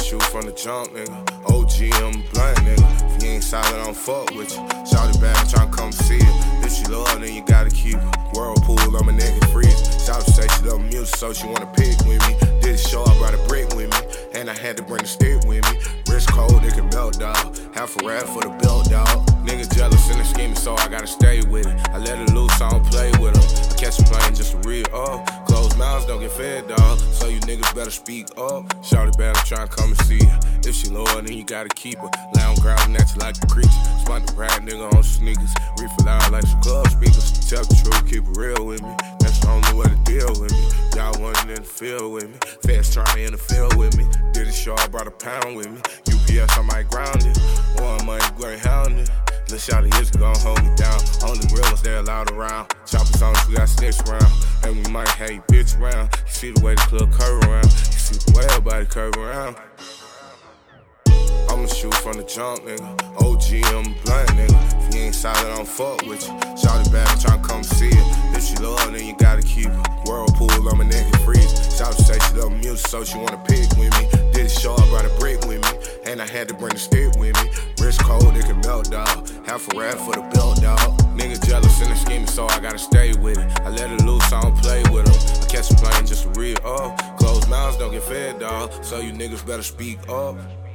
shoot from the jump, nigga. OG, I'm blunt, nigga. If you ain't solid, I don't fuck with you. Shout it back, I'm tryna come see it. If she love, then you gotta keep it. Whirlpool, I'm a nigga freeze. Shout to say she love music, so she wanna pick with me. Did it show, I brought a brick with me. And I had to bring the stick with me. Wrist cold, it can melt, dog. Half a rap for the belt, dog. Nigga jealous and they scheming, so I gotta stay with it. I let it loose, I don't play with them. I catch a plane just to read up. Closed mouths don't get fed, dog. So you niggas better speak up. Shout it back, I'm tryna come and see her. If she loyal, then you gotta keep her. Lay on ground at you like a creature. Spot the rap nigga on sneakers. Reefer loud like some club speakers. Tell the truth, keep it real with me. That's the only way to deal with me. Y'all wasn't in the field with me. Fast trying in the field with me. Did it show, I brought a pound with me. UPS, I might ground it. One money, greyhound it. Lil' shawty is gon' hold me down. Only real ones they allowed around. Choppers on us, we got snitch around. And we might have you bitch around. You see the way the club curve around. You see the way everybody curve around. I'ma shoot from the jump, nigga. OG, I'm blunt, nigga. If you ain't solid, I don't fuck with you. Shout it back, I'm tryna come see it. If she love, then you gotta keep it. Whirlpool, I'm a nigga freeze. Shout to say she love music, so she wanna pick with me. Did it show, I brought a brick with me. And I had to bring the stick with me. Wrist cold, it can melt, dog. Half a rap for the belt, dog. Niggas jealous and they scheming, so I gotta stay with it. I let it loose, I don't play with them. I catch a plane just to read up. Closed mouths don't get fed, dog. So you niggas better speak up.